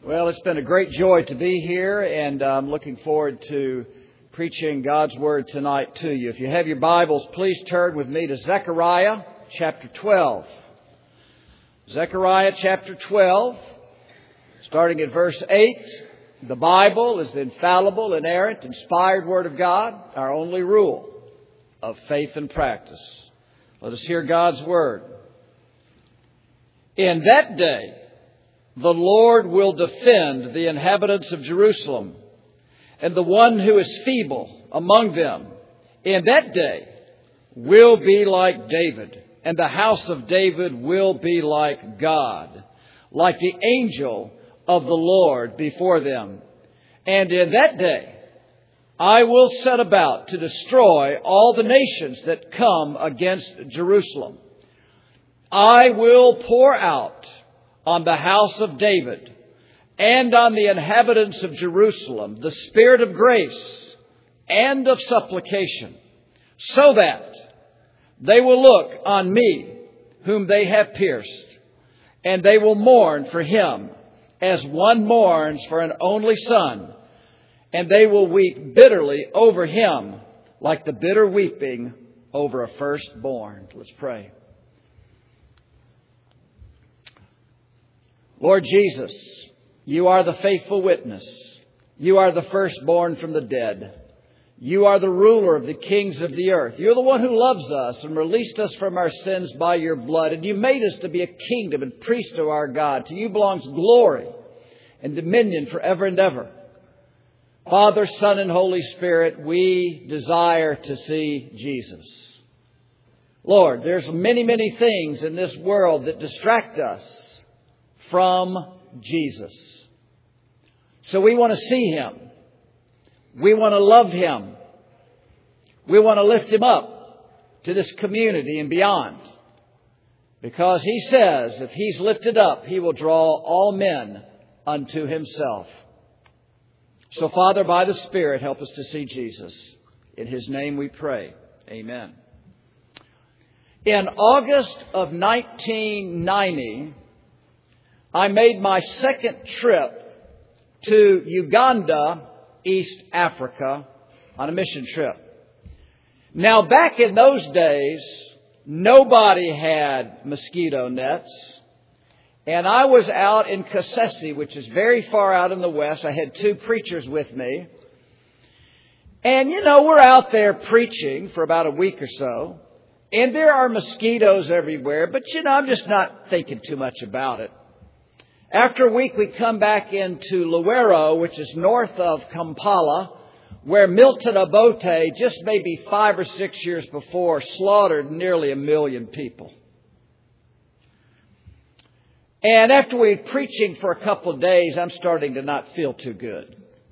Well, it's been a great joy to be here, and I'm looking forward to preaching God's Word tonight to you. If you have your Bibles, please turn with me to Zechariah chapter 12. Zechariah chapter 12, starting at verse 8. The Bible is the infallible, inerrant, inspired Word of God, our only rule of faith and practice. Let us hear God's Word. In that day, the Lord will defend the inhabitants of Jerusalem and the one who is feeble among them. In that day will be like David, and the house of David will be like God, like the angel of the Lord before them. And in that day I will set about to destroy all the nations that come against Jerusalem. I will pour out on the house of David and on the inhabitants of Jerusalem the spirit of grace and of supplication, so that they will look on me whom they have pierced, and they will mourn for him as one mourns for an only son, and they will weep bitterly over him like the bitter weeping over a firstborn. Let's pray. Lord Jesus, you are the faithful witness. You are the firstborn from the dead. You are the ruler of the kings of the earth. You're the one who loves us and released us from our sins by your blood. And you made us to be a kingdom and priest to our God. To you belongs glory and dominion forever and ever. Father, Son, and Holy Spirit, we desire to see Jesus. Lord, there's many, many things in this world that distract us from Jesus. So we want to see Him. We want to love Him. We want to lift Him up to this community and beyond. Because He says if He's lifted up, He will draw all men unto Himself. So Father, by the Spirit, help us to see Jesus. In His name we pray. Amen. In August of 1990, I made my second trip to Uganda, East Africa, on a mission trip. Now, back in those days, nobody had mosquito nets. And I was out in Kasese, which is very far out in the west. I had two preachers with me. And, we're out there preaching for about a week or so. And there are mosquitoes everywhere. But, I'm just not thinking too much about it. After a week, we come back into Luwero, which is north of Kampala, where Milton Obote, just maybe 5 or 6 years before, slaughtered nearly 1 million people. And after we were preaching for a couple of days, I'm starting to not feel too good.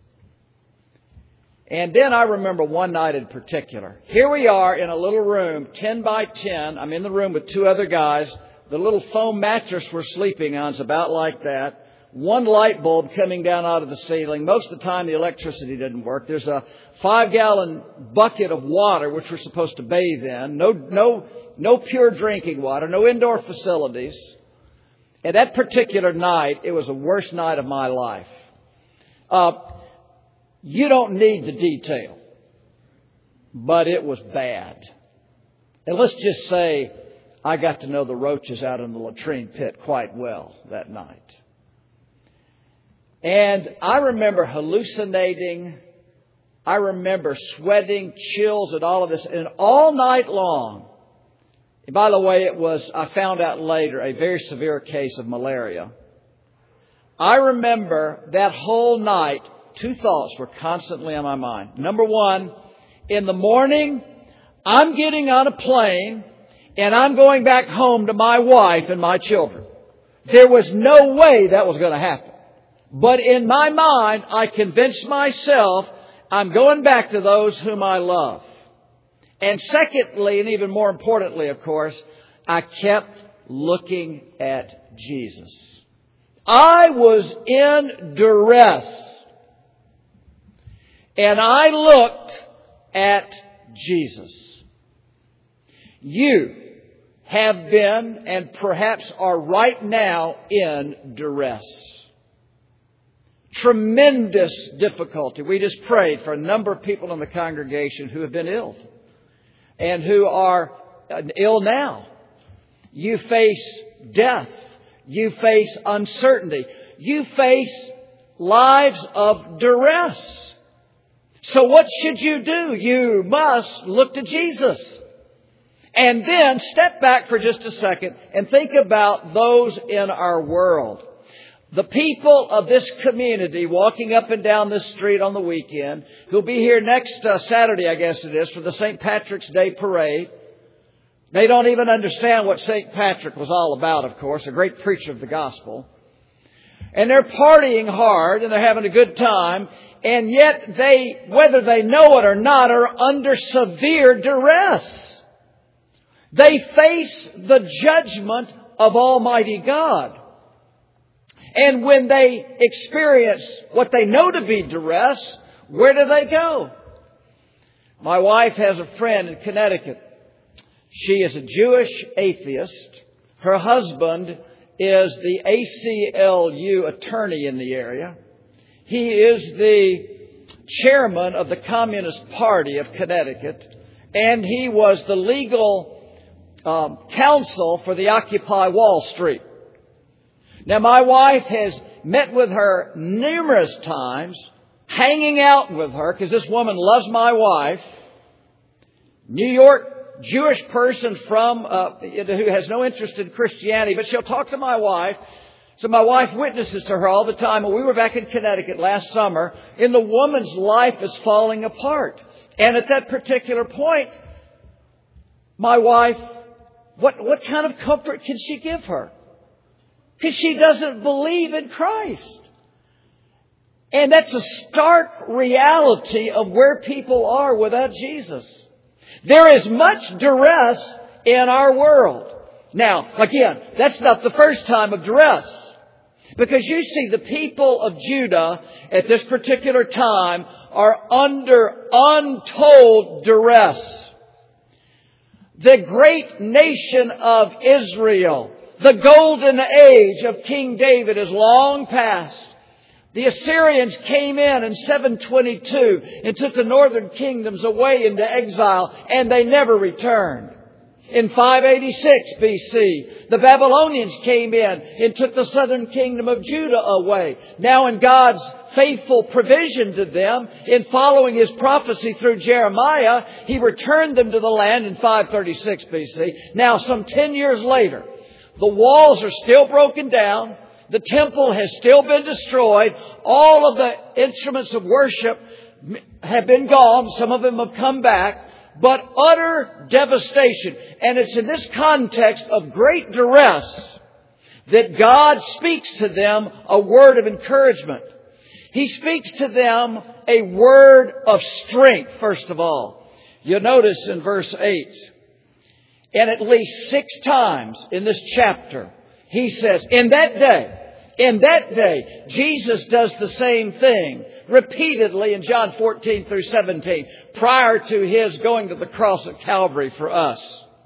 And then I remember one night in particular. Here we are in a little room, 10 by 10. I'm in the room with two other guys. The little foam mattress we're sleeping on is about like that. One light bulb coming down out of the ceiling. Most of the time the electricity didn't work. There's a 5-gallon bucket of water which we're supposed to bathe in. No pure drinking water. No indoor facilities. And that particular night, it was the worst night of my life. You don't need the detail. But it was bad. And let's just say I got to know the roaches out in the latrine pit quite well that night. And I remember hallucinating. I remember sweating, chills, and all of this. And all night long, and by the way, it was, I found out later, a very severe case of malaria. I remember that whole night, two thoughts were constantly on my mind. Number one, in the morning, I'm getting on a plane and I'm going back home to my wife and my children. There was no way that was going to happen. But in my mind, I convinced myself I'm going back to those whom I love. And secondly, and even more importantly, of course, I kept looking at Jesus. I was in duress. And I looked at Jesus. You have been and perhaps are right now in duress. tremendous difficulty. We just prayed for a number of people in the congregation who have been ill and who are ill now. You face death. You face uncertainty. You face lives of duress. So what should you do? You must look to Jesus. And then step back for just a second and think about those in our world. The people of this community walking up and down this street on the weekend, who'll be here next Saturday, I guess it is, for the St. Patrick's Day Parade. They don't even understand what St. Patrick was all about, of course, a great preacher of the gospel. And they're partying hard and they're having a good time. And yet they, whether they know it or not, are under severe duress. They face the judgment of Almighty God. And when they experience what they know to be duress, where do they go? My wife has a friend in Connecticut. She is a Jewish atheist. Her husband is the ACLU attorney in the area. He is the chairman of the Communist Party of Connecticut. And he was the legal counsel for the Occupy Wall Street. Now, my wife has met with her numerous times, hanging out with her, because this woman loves my wife. New York Jewish person from who has no interest in Christianity, but she'll talk to my wife. So my wife witnesses to her all the time. And we were back in Connecticut last summer, and the woman's life is falling apart. And at that particular point, my wife, what kind of comfort can she give her? Because she doesn't believe in Christ. And that's a stark reality of where people are without Jesus. There is much duress in our world. Now, again, that's not the first time of duress. Because you see, the people of Judah at this particular time are under untold duress. The great nation of Israel, the golden age of King David, is long past. The Assyrians came in 722 and took the northern kingdoms away into exile, and they never returned. In 586 BC, the Babylonians came in and took the southern kingdom of Judah away. Now, in God's faithful provision to them, in following His prophecy through Jeremiah, He returned them to the land in 536 BC. Now, some 10 years later, the walls are still broken down. The temple has still been destroyed. All of the instruments of worship have been gone. Some of them have come back. But utter devastation. And it's in this context of great duress that God speaks to them a word of encouragement. He speaks to them a word of strength, first of all. You'll notice in verse 8, and at least 6 times in this chapter, He says, in that day, Jesus does the same thing repeatedly in John 14 through 17, prior to His going to the cross at Calvary for us.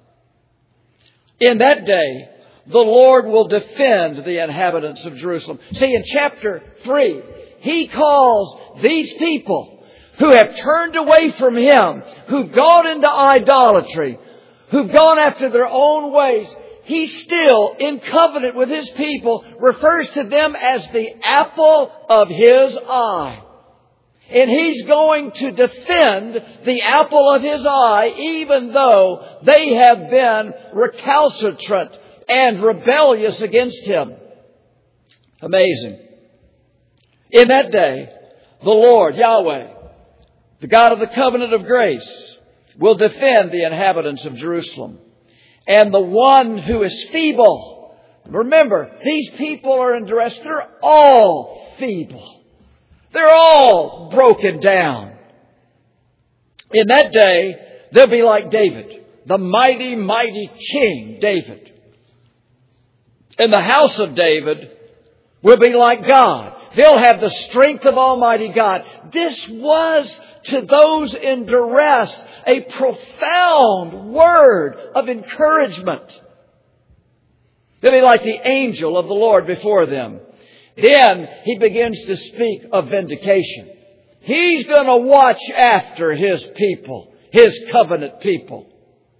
In that day, the Lord will defend the inhabitants of Jerusalem. See, in chapter 3, He calls these people who have turned away from Him, who've gone into idolatry, who've gone after their own ways. He's still in covenant with His people, refers to them as the apple of His eye. And He's going to defend the apple of His eye, even though they have been recalcitrant and rebellious against Him. Amazing. In that day, the Lord, Yahweh, the God of the covenant of grace, will defend the inhabitants of Jerusalem. And the one who is feeble, remember, these people are in duress. They're all feeble. They're all broken down. In that day, they'll be like David, the mighty, mighty King David. And the house of David will be like God. They'll have the strength of Almighty God. This was, to those in duress, a profound word of encouragement. They'll be like the angel of the Lord before them. Then He begins to speak of vindication. He's going to watch after His people, His covenant people.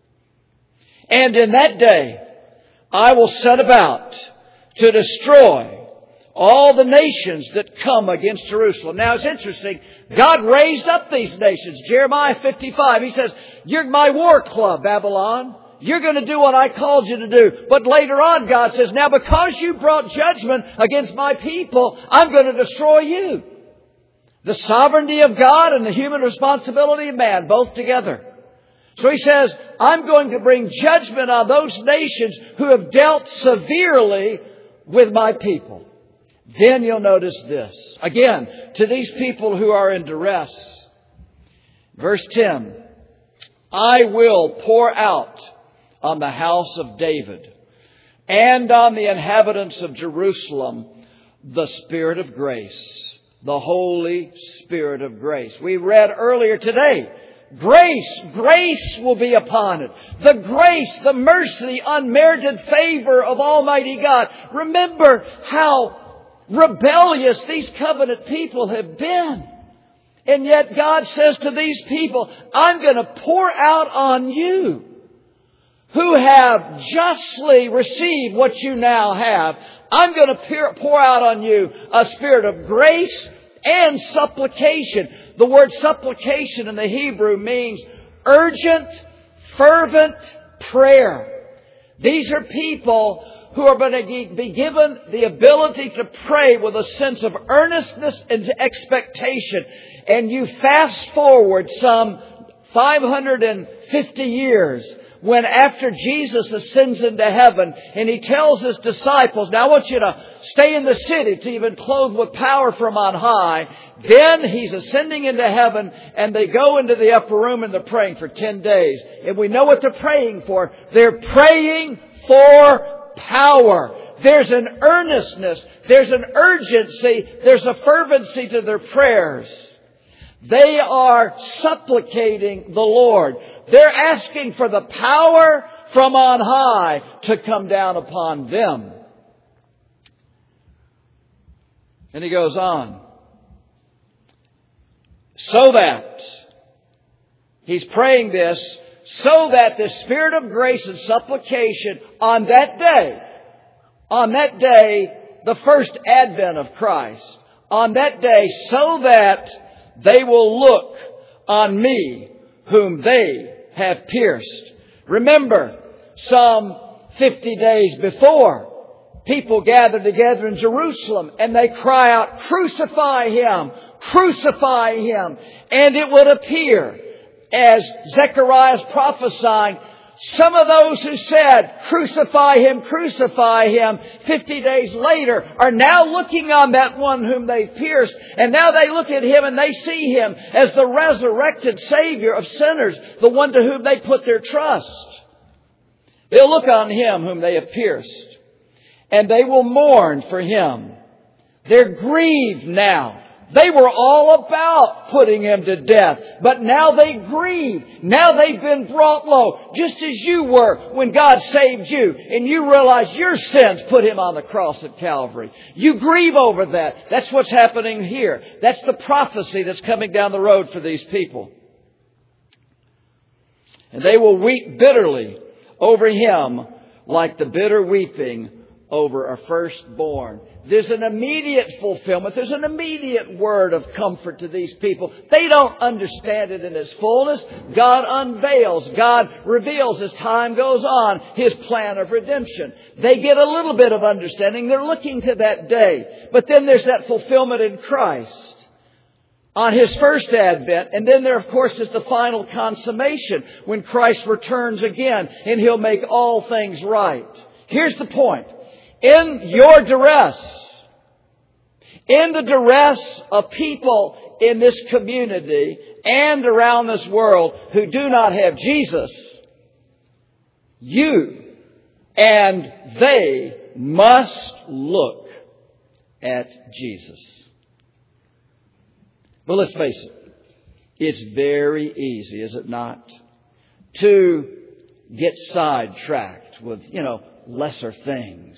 And in that day, I will set about to destroy all the nations that come against Jerusalem. Now it's interesting. God raised up these nations. Jeremiah 55, He says, you're my war club, Babylon. You're going to do what I called you to do. But later on, God says, now because you brought judgment against my people, I'm going to destroy you. The sovereignty of God and the human responsibility of man, both together. So He says, I'm going to bring judgment on those nations who have dealt severely with my people. Then you'll notice this. Again, to these people who are in duress. Verse 10. I will pour out on the house of David and on the inhabitants of Jerusalem the Spirit of grace. The Holy Spirit of grace. We read earlier today. Grace will be upon it. The grace, the mercy, unmerited favor of Almighty God. Remember how rebellious these covenant people have been. And yet God says to these people, I'm going to pour out on you who have justly received what you now have. I'm going to pour out on you a spirit of grace and supplication. The word supplication in the Hebrew means urgent, fervent prayer. These are people who are going to be given the ability to pray with a sense of earnestness and expectation. And you fast forward some 550 years when after Jesus ascends into heaven and He tells His disciples, now I want you to stay in the city till you've been clothed with power from on high. Then He's ascending into heaven and they go into the upper room and they're praying for 10 days. And we know what they're praying for. They're praying for power. There's an earnestness. There's an urgency. There's a fervency to their prayers. They are supplicating the Lord. They're asking for the power from on high to come down upon them. And He goes on. So that, He's praying this, so that the Spirit of grace and supplication on that day, the first advent of Christ, on that day, so that they will look on me whom they have pierced. Remember, some 50 days before, people gathered together in Jerusalem and they cry out, crucify Him, crucify Him. And it would appear, as Zechariah is prophesying, some of those who said, crucify Him, 50 days later are now looking on that one whom they pierced. And now they look at Him and they see Him as the resurrected Savior of sinners, the one to whom they put their trust. They'll look on Him whom they have pierced, and they will mourn for Him. They're grieved now. They were all about putting Him to death. But now they grieve. Now they've been brought low. Just as you were when God saved you. And you realize your sins put Him on the cross at Calvary. You grieve over that. That's what's happening here. That's the prophecy that's coming down the road for these people. And they will weep bitterly over Him like the bitter weeping over a firstborn. There's an immediate fulfillment. There's an immediate word of comfort to these people. They don't understand it in its fullness. God unveils, God reveals as time goes on His plan of redemption. They get a little bit of understanding. They're looking to that day. But then there's that fulfillment in Christ on His first advent. And then there, of course, is the final consummation when Christ returns again and He'll make all things right. Here's the point. In your duress, in the duress of people in this community and around this world who do not have Jesus, you and they must look at Jesus. But let's face it, it's very easy, is it not, to get sidetracked with, lesser things.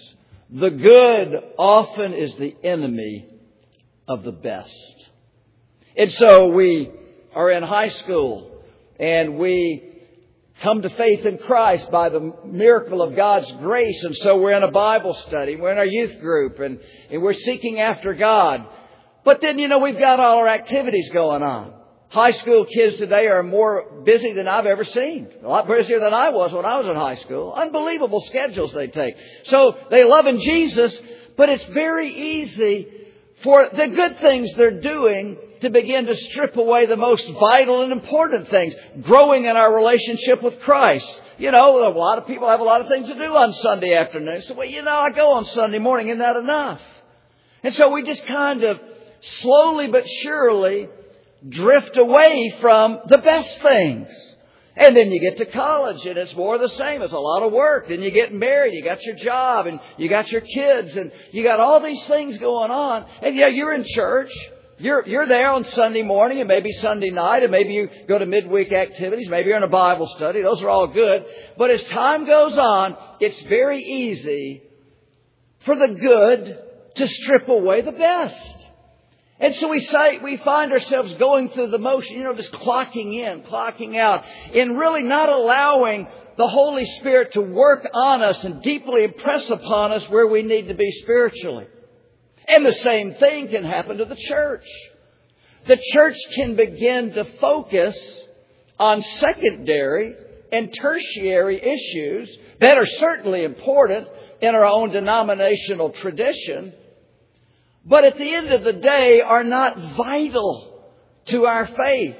The good often is the enemy of the best. And so we are in high school and we come to faith in Christ by the miracle of God's grace. And so we're in a Bible study. We're in our youth group and we're seeking after God. But then, we've got all our activities going on. High school kids today are more busy than I've ever seen. A lot busier than I was when I was in high school. Unbelievable schedules they take. So they love in Jesus, but it's very easy for the good things they're doing to begin to strip away the most vital and important things. Growing in our relationship with Christ. A lot of people have a lot of things to do on Sunday afternoon. So, I go on Sunday morning. Isn't that enough? And so we just kind of slowly but surely drift away from the best things. And then you get to college and it's more the same. It's a lot of work. Then you get married. You got your job and you got your kids and you got all these things going on. And you're in church. You're there on Sunday morning and maybe Sunday night and maybe you go to midweek activities. Maybe you're in a Bible study. Those are all good. But as time goes on, it's very easy for the good to strip away the best. And so we find ourselves going through the motion, just clocking in, clocking out, and really not allowing the Holy Spirit to work on us and deeply impress upon us where we need to be spiritually. And the same thing can happen to the church. The church can begin to focus on secondary and tertiary issues that are certainly important in our own denominational tradition, but at the end of the day are not vital to our faith.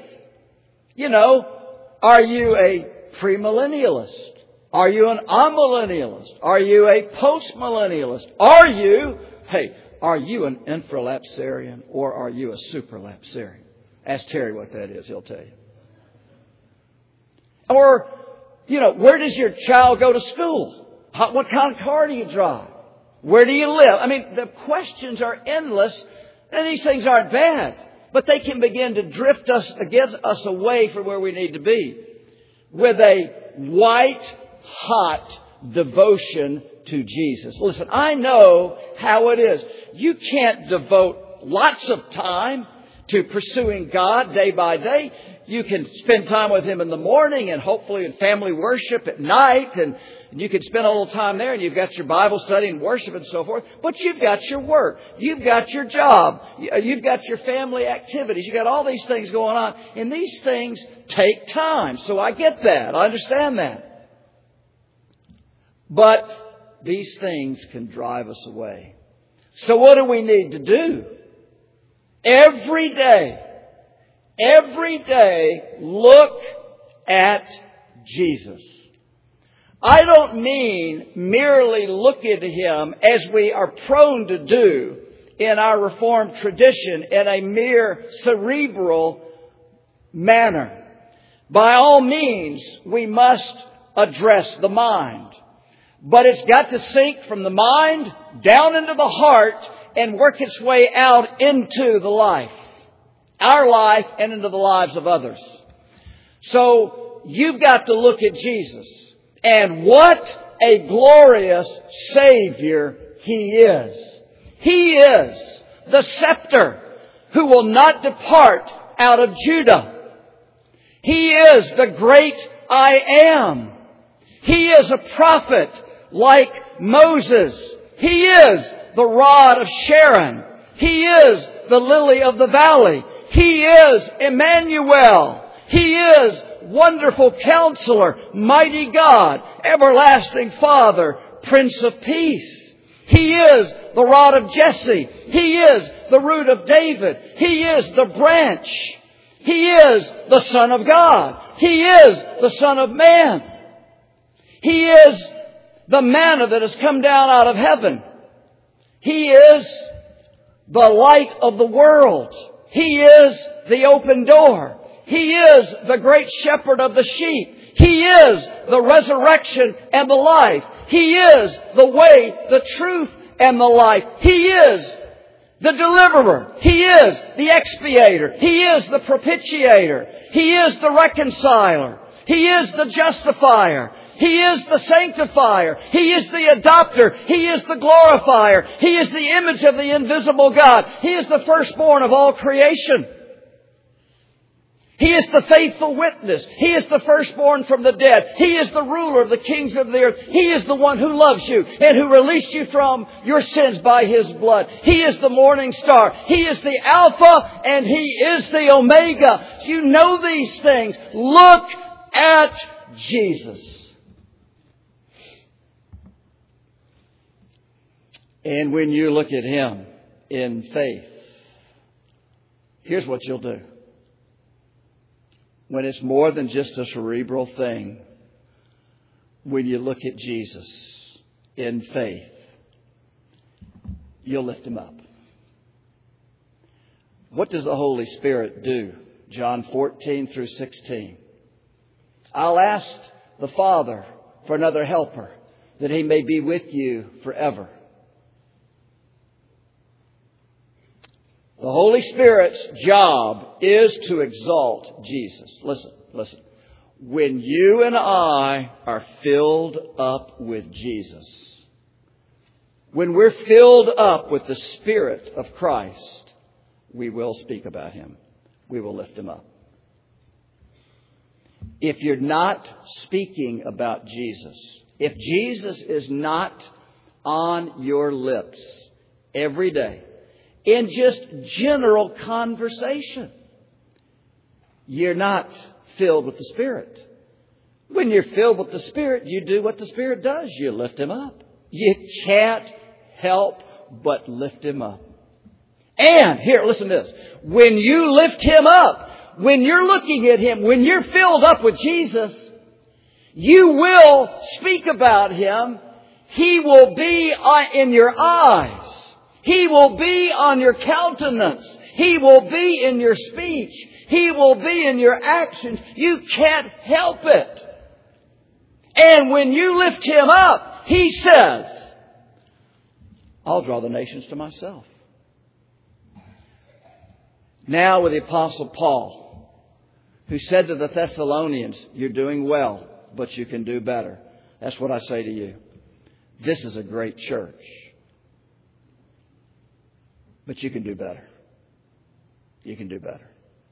Are you a premillennialist? Are you an amillennialist? Are you a postmillennialist? Are you an infralapsarian or are you a supralapsarian? Ask Terry what that is. He'll tell you. Or, where does your child go to school? What kind of car do you drive? Where do you live? The questions are endless, and these things aren't bad, but they can begin to drift us away from where we need to be with a white-hot devotion to Jesus. Listen, I know how it is. You can't devote lots of time to pursuing God day by day. You can spend time with Him in the morning and hopefully in family worship at night. And you can spend a little time there and you've got your Bible study and worship and so forth. But you've got your work. You've got your job. You've got your family activities. You've got all these things going on. And these things take time. So I get that. I understand that. But these things can drive us away. So what do we need to do? Every day, look at Jesus. I don't mean merely look at Him as we are prone to do in our Reformed tradition in a mere cerebral manner. By all means, we must address the mind. But it's got to sink from the mind down into the heart and work its way out into the life. Our life and into the lives of others. So you've got to look at Jesus. And what a glorious Savior He is. He is the scepter who will not depart out of Judah. He is the great I am. He is a prophet like Moses. He is the rod of Sharon. He is the lily of the valley. He is Emmanuel. He is Wonderful Counselor, Mighty God, Everlasting Father, Prince of Peace. He is the rod of Jesse. He is the root of David. He is the branch. He is the Son of God. He is the Son of Man. He is the manna that has come down out of heaven. He is the light of the world. He is the open door. He is the great shepherd of the sheep. He is the resurrection and the life. He is the way, the truth, and the life. He is the deliverer. He is the expiator. He is the propitiator. He is the reconciler. He is the justifier. He is the sanctifier. He is the adopter. He is the glorifier. He is the image of the invisible God. He is the firstborn of all creation. He is the faithful witness. He is the firstborn from the dead. He is the ruler of the kings of the earth. He is the one who loves you and who released you from your sins by His blood. He is the morning star. He is the Alpha and He is the Omega. You know these things. Look at Jesus. And when you look at Him in faith, here's what you'll do. When it's more than just a cerebral thing, when you look at Jesus in faith, you'll lift Him up. What does the Holy Spirit do? John 14 through 16. I'll ask the Father for another helper, that He may be with you forever. The Holy Spirit's job is to exalt Jesus. Listen. When you and I are filled up with Jesus, when we're filled up with the Spirit of Christ, we will speak about Him. We will lift Him up. If you're not speaking about Jesus, if Jesus is not on your lips every day, in just general conversation, you're not filled with the Spirit. When you're filled with the Spirit, you do what the Spirit does. You lift Him up. You can't help but lift Him up. And here, listen to this. When you lift Him up, when you're looking at Him, when you're filled up with Jesus, you will speak about Him. He will be in your eyes. He will be on your countenance. He will be in your speech. He will be in your actions. You can't help it. And when you lift Him up, He says, I'll draw the nations to myself. Now with the Apostle Paul, who said to the Thessalonians, you're doing well, but you can do better. That's what I say to you. This is a great church. But you can do better. You can do better.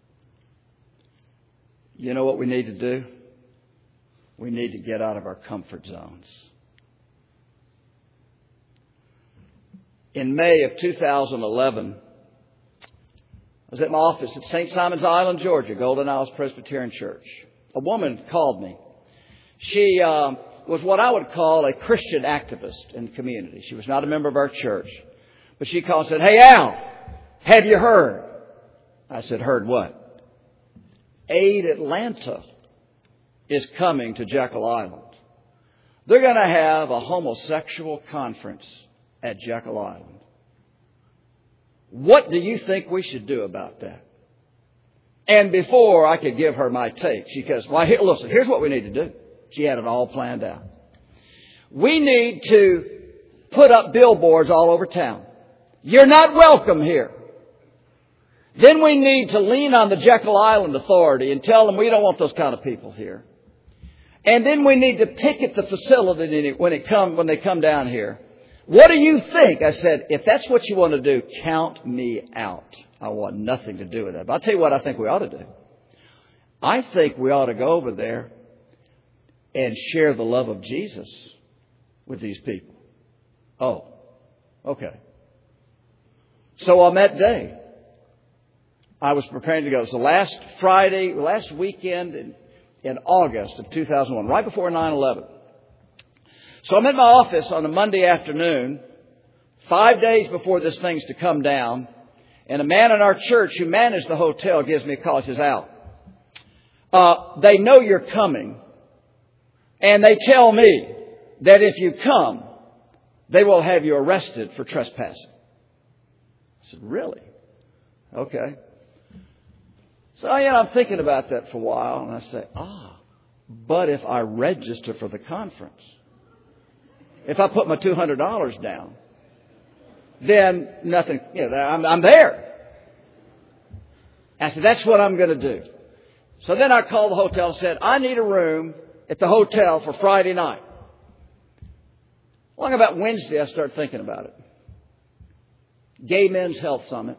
You know what we need to do? We need to get out of our comfort zones. In May of 2011, I was at my office at St. Simon's Island, Georgia, Golden Isles Presbyterian Church. A woman called me. She was what I would call a Christian activist in the community. She was not a member of our church. But she called and said, hey, Al, have you heard? I said, heard what? Aid Atlanta is coming to Jekyll Island. They're going to have a homosexual conference at Jekyll Island. What do you think we should do about that? And before I could give her my take, she goes, well, listen, here's what we need to do. She had it all planned out. We need to put up billboards all over town. You're not welcome here. Then we need to lean on the Jekyll Island Authority and tell them we don't want those kind of people here. And then we need to picket the facility when they come down here. What do you think? I said, if that's what you want to do, count me out. I want nothing to do with that. But I'll tell you what I think we ought to do. I think we ought to go over there and share the love of Jesus with these people. Oh, okay. So on that day, I was preparing to go. It was the last weekend in August of 2001, right before 9/11. So I'm in my office on a Monday afternoon, 5 days before this thing's to come down, and a man in our church who managed the hotel gives me a call. He says, Al, they know you're coming, and they tell me that if you come, they will have you arrested for trespassing. I said, really? Okay. So, I'm thinking about that for a while, and I say, but if I register for the conference, if I put my $200 down, then nothing, I'm there. I said, that's what I'm going to do. So then I called the hotel and said, I need a room at the hotel for Friday night. Along about Wednesday, I started thinking about it. Gay Men's Health Summit.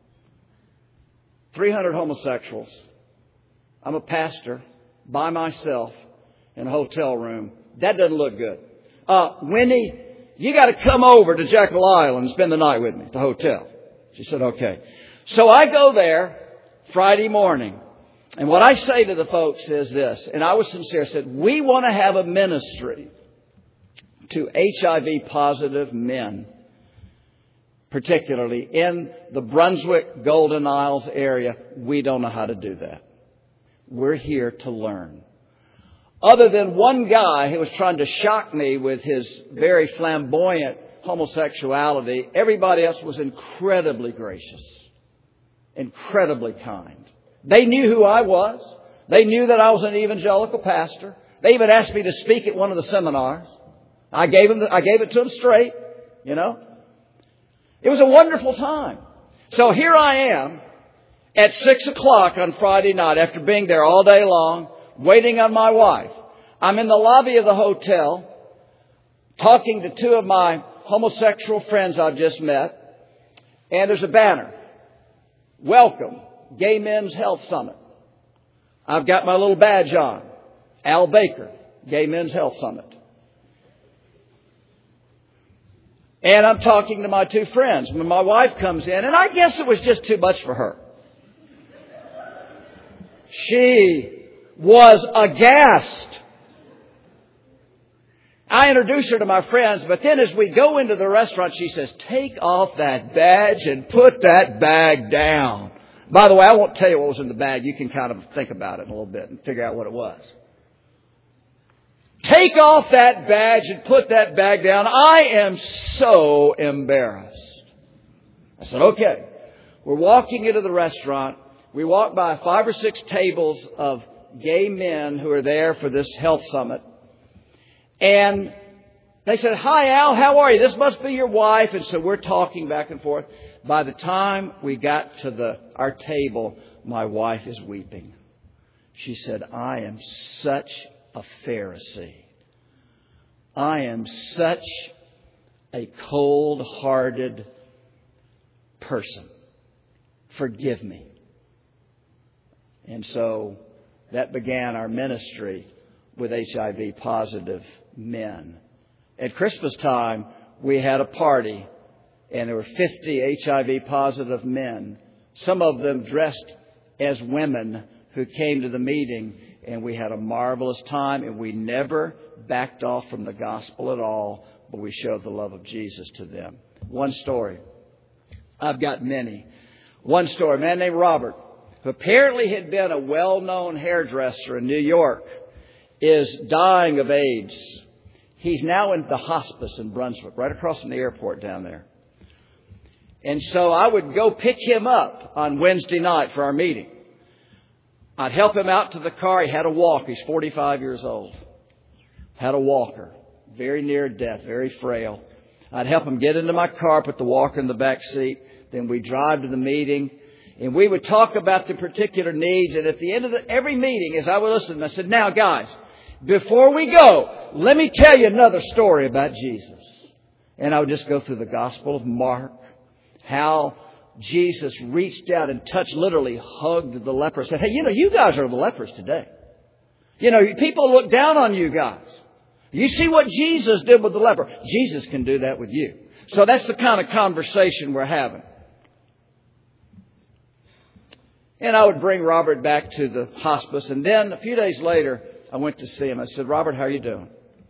300 homosexuals. I'm a pastor by myself in a hotel room. That doesn't look good. Wendy, you got to come over to Jekyll Island and spend the night with me at the hotel. She said, okay. So I go there Friday morning. And what I say to the folks is this, and I was sincere, I said, we want to have a ministry to HIV positive men, particularly in the Brunswick, Golden Isles area. We don't know how to do that. We're here to learn. Other than one guy who was trying to shock me with his very flamboyant homosexuality, everybody else was incredibly gracious, incredibly kind. They knew who I was. They knew that I was an evangelical pastor. They even asked me to speak at one of the seminars. I gave it to them straight, you know. It was a wonderful time. So here I am at 6 o'clock on Friday night after being there all day long, waiting on my wife. I'm in the lobby of the hotel talking to two of my homosexual friends I've just met. And there's a banner. Welcome, Gay Men's Health Summit. I've got my little badge on. Al Baker, Gay Men's Health Summit. And I'm talking to my two friends when my wife comes in, and I guess it was just too much for her. She was aghast. I introduced her to my friends, but then as we go into the restaurant, she says, take off that badge and put that bag down. By the way, I won't tell you what was in the bag. You can kind of think about it a little bit and figure out what it was. Take off that badge and put that bag down. I am so embarrassed. I said, okay. We're walking into the restaurant. We walk by 5 or 6 tables of gay men who are there for this health summit. And they said, hi, Al, how are you? This must be your wife. And so we're talking back and forth. By the time we got to our table, my wife is weeping. She said, I am such a Pharisee. I am such a cold-hearted person. Forgive me. And so that began our ministry with HIV positive men. At Christmas time, we had a party, and there were 50 HIV positive men, some of them dressed as women, who came to the meeting, and we had a marvelous time, and we never backed off from the gospel at all, but we showed the love of Jesus to them. One story. I've got many. One story. A man named Robert, who apparently had been a well-known hairdresser in New York, is dying of AIDS. He's now in the hospice in Brunswick, right across from the airport down there. And so I would go pick him up on Wednesday night for our meeting. I'd help him out to the car. He had a walker. He's 45 years old. Had a walker. Very near death. Very frail. I'd help him get into my car, put the walker in the back seat. Then we'd drive to the meeting. And we would talk about the particular needs. And at the end of every meeting, as I would listen, I said, now, guys, before we go, let me tell you another story about Jesus. And I would just go through the Gospel of Mark, how Jesus reached out and touched, literally hugged the leper, said, hey, you guys are the lepers today. People look down on you guys. You see what Jesus did with the leper. Jesus can do that with you. So that's the kind of conversation we're having. And I would bring Robert back to the hospice. And then a few days later, I went to see him. I said, Robert, how are you doing?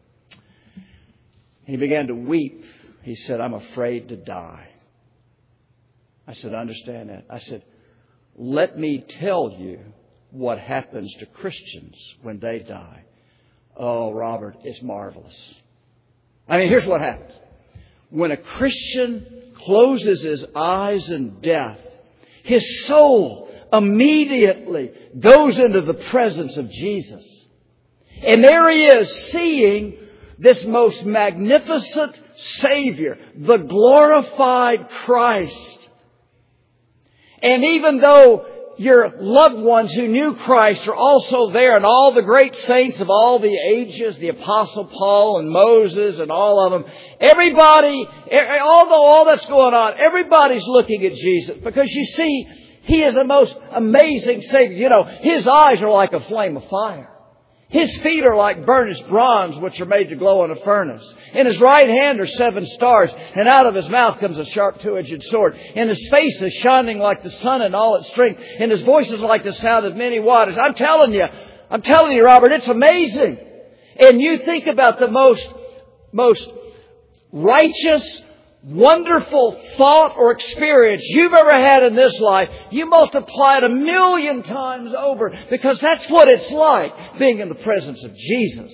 He began to weep. He said, I'm afraid to die. I said, I understand that. I said, let me tell you what happens to Christians when they die. Oh, Robert, it's marvelous. I mean, here's what happens. When a Christian closes his eyes in death, his soul immediately goes into the presence of Jesus. And there he is, seeing this most magnificent Savior, the glorified Christ. And even though your loved ones who knew Christ are also there, and all the great saints of all the ages, the Apostle Paul and Moses and all of them. Everybody, although all that's going on, everybody's looking at Jesus because you see, He is the most amazing Savior. You know, His eyes are like a flame of fire. His feet are like burnished bronze, which are made to glow in a furnace. In His right hand are 7 stars, and out of His mouth comes a sharp 2-edged sword. And His face is shining like the sun in all its strength, and His voice is like the sound of many waters. I'm telling you, Robert, it's amazing. And you think about the most righteous, wonderful thought or experience you've ever had in this life, you multiply it 1,000,000 times over, because that's what it's like being in the presence of Jesus.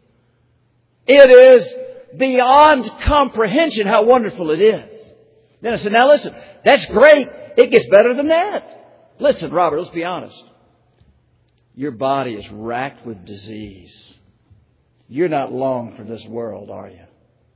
It is beyond comprehension how wonderful it is. Then I said, now listen, that's great. It gets better than that. Listen, Robert, let's be honest. Your body is racked with disease. You're not long for this world, are you?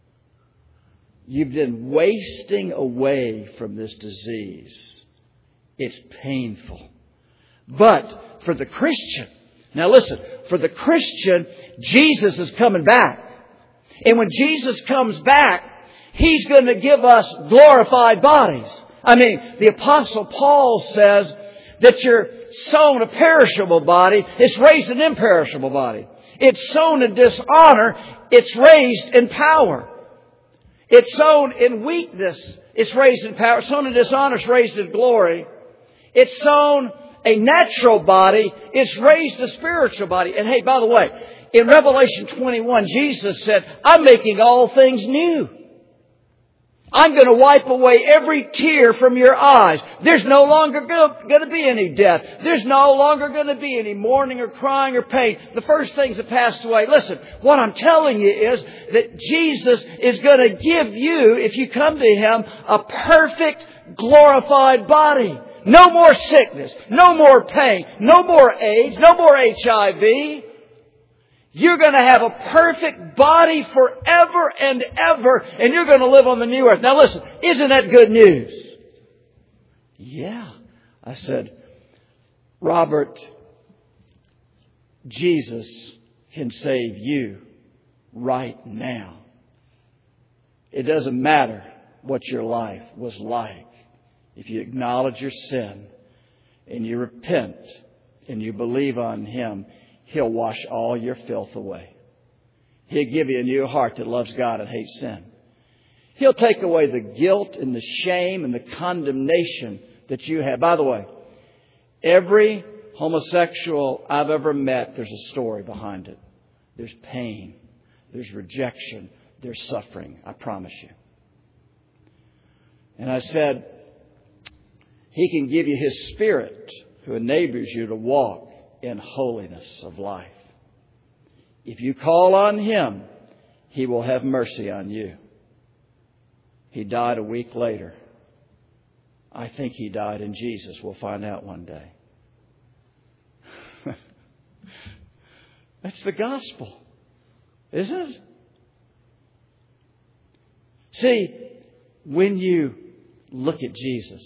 You've been wasting away from this disease. It's painful. But for the Christian, now listen, for the Christian, Jesus is coming back. And when Jesus comes back, He's going to give us glorified bodies. I mean, the Apostle Paul says that you're sown a perishable body, it's raised an imperishable body. It's sown in dishonor, it's raised in power. It's sown in weakness, it's raised in power. It's sown in dishonor, it's raised in glory. It's sown a natural body, it's raised a spiritual body. And hey, by the way, in Revelation 21, Jesus said, I'm making all things new. I'm going to wipe away every tear from your eyes. There's no longer going to be any death. There's no longer going to be any mourning or crying or pain. The first things have passed away. Listen, what I'm telling you is that Jesus is going to give you, if you come to Him, a perfect, glorified body. No more sickness, no more pain, no more AIDS, no more HIV. You're going to have a perfect body forever and ever, and you're going to live on the new earth. Now listen, isn't that good news? Yeah. I said, Robert, Jesus can save you right now. It doesn't matter what your life was like. If you acknowledge your sin and you repent and you believe on Him, He'll wash all your filth away. He'll give you a new heart that loves God and hates sin. He'll take away the guilt and the shame and the condemnation that you have. By the way, every homosexual I've ever met, there's a story behind it. There's pain. There's rejection. There's suffering. I promise you. And I said, He can give you His Spirit who enables you to walk in holiness of life. If you call on Him, He will have mercy on you. He died a week later. I think He died in Jesus. We'll find out one day. That's the gospel, isn't it? See, when you look at Jesus,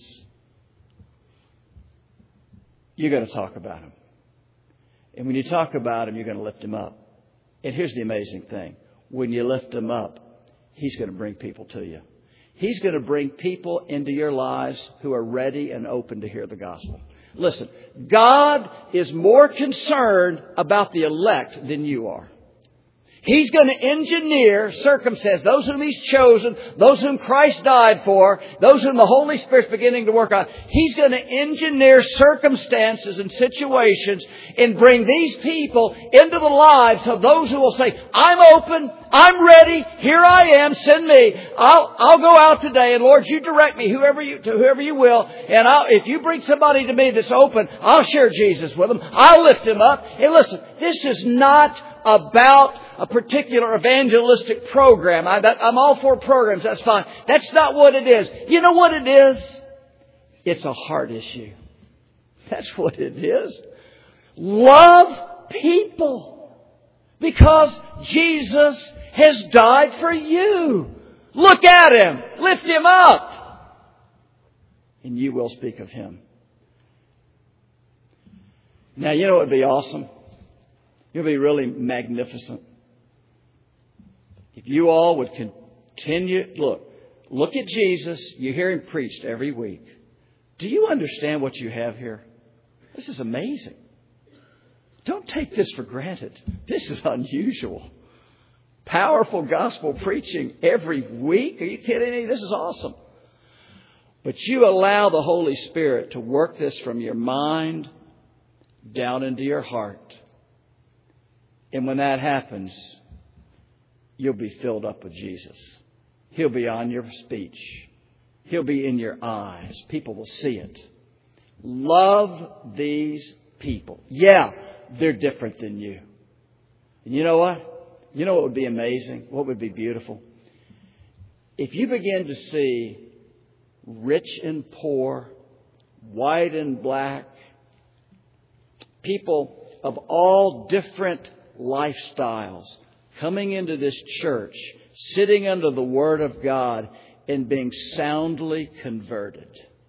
you're going to talk about Him. And when you talk about Him, you're going to lift Him up. And here's the amazing thing. When you lift Him up, He's going to bring people to you. He's going to bring people into your lives who are ready and open to hear the gospel. Listen, God is more concerned about the elect than you are. He's going to engineer circumstance, those whom He's chosen, those whom Christ died for, those whom the Holy Spirit's beginning to work on. He's going to engineer circumstances and situations and bring these people into the lives of those who will say, I'm open, I'm ready, here I am, send me. I'll go out today, and Lord, you direct me, whoever you will. And if you bring somebody to me that's open, I'll share Jesus with them. I'll lift him up. And listen, this is not about a particular evangelistic program. I'm all for programs. That's fine. That's not what it is. You know what it is? It's a heart issue. That's what it is. Love people. Because Jesus has died for you. Look at Him. Lift Him up. And you will speak of Him. Now, you know what would be awesome? It would be really magnificent. If you all would continue, look at Jesus. You hear Him preached every week. Do you understand what you have here? This is amazing. Don't take this for granted. This is unusual. Powerful gospel preaching every week. Are you kidding me? This is awesome. But you allow the Holy Spirit to work this from your mind down into your heart. And when that happens, you'll be filled up with Jesus. He'll be on your speech. He'll be in your eyes. People will see it. Love these people. Yeah, they're different than you. And you know what? You know what would be amazing? What would be beautiful? If you begin to see rich and poor, white and black, people of all different lifestyles coming into this church, sitting under the Word of God and being soundly converted.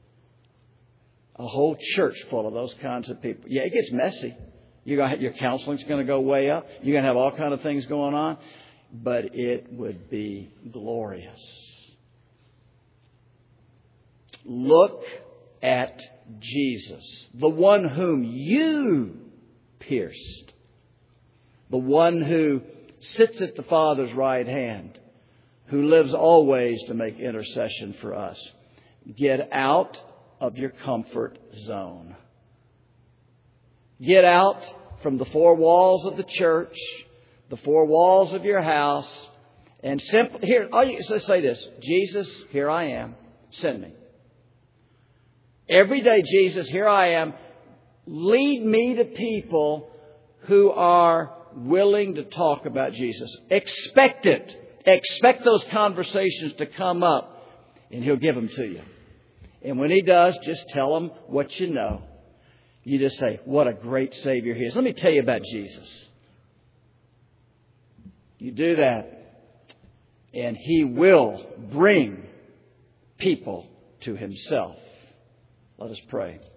A whole church full of those kinds of people. Yeah, it gets messy. Your counseling's going to go way up. You're going to have all kinds of things going on. But it would be glorious. Look at Jesus, the one whom you pierced, the one who sits at the Father's right hand, who lives always to make intercession for us. Get out of your comfort zone. Get out from the four walls of the church, the four walls of your house, and simply here. Let's say this: Jesus, here I am. Send me. Every day, Jesus, here I am. Lead me to people who are willing to talk about Jesus. Expect it. Expect those conversations to come up, and He'll give them to you. And when He does, just tell them what you know. You just say, what a great Savior He is. Let me tell you about Jesus. You do that, and He will bring people to Himself. Let us pray.